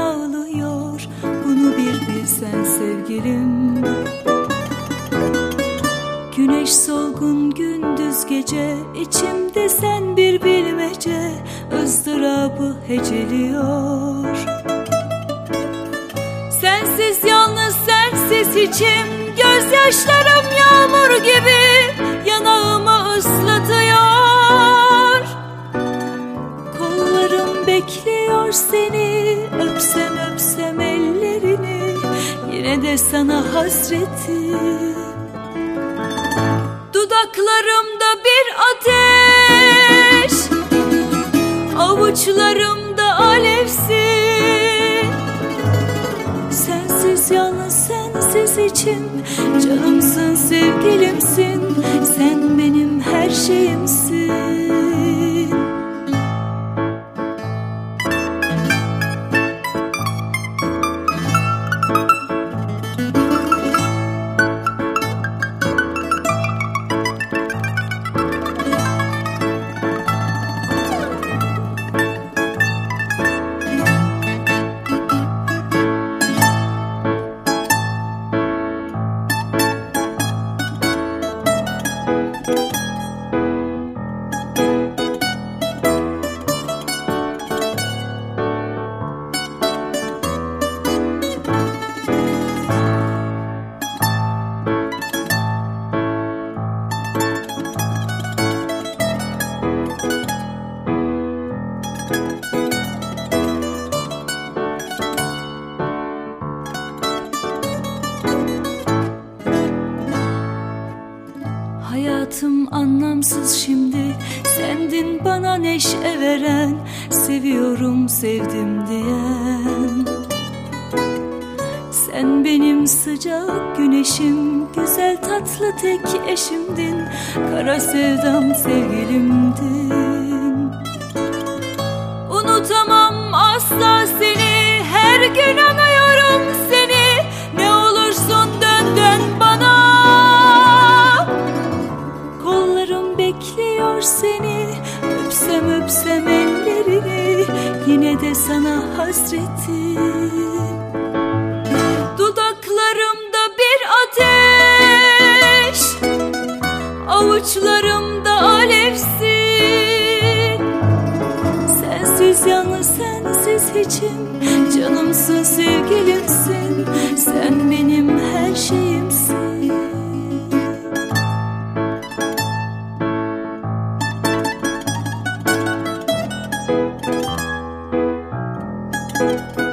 ağlıyor, bunu bir bilsen sevgilim. Güneş solgun gündüz gece, içimde sen bir bilmece, ızdırabı heceliyor. Sensiz yalnız sensiz içim, gözyaşlarım yağmur gibi yanağımı ıslatıyor. Kollarım bekliyor seni, öpsem öpsem ellerini, yine de sana hasretim. Dudaklarımda bir ateş, avuçlarımda alevsin. Sensiz yalnız sensiz içim, canımsın sevgilimsin, sen benim her şeyimsin. Hayatım anlamsız şimdi, sendin bana neşe veren, seviyorum sevdim diyen. Sen benim sıcak güneşim, güzel tatlı tek eşimdin, kara sevdam sevgilimdin. Unutamam asla seni, her gün anıyorum seni, ne olursun dön dön bana. Kollarım bekliyor seni, öpsem öpsem ellerini, yine de sana hasretim. Dudaklarımda bir ateş, avuçlarımda alevsin. Sensiz yalnız sensiz hiçim, canımsın sevgilimsin, sen benim her şeyimsin.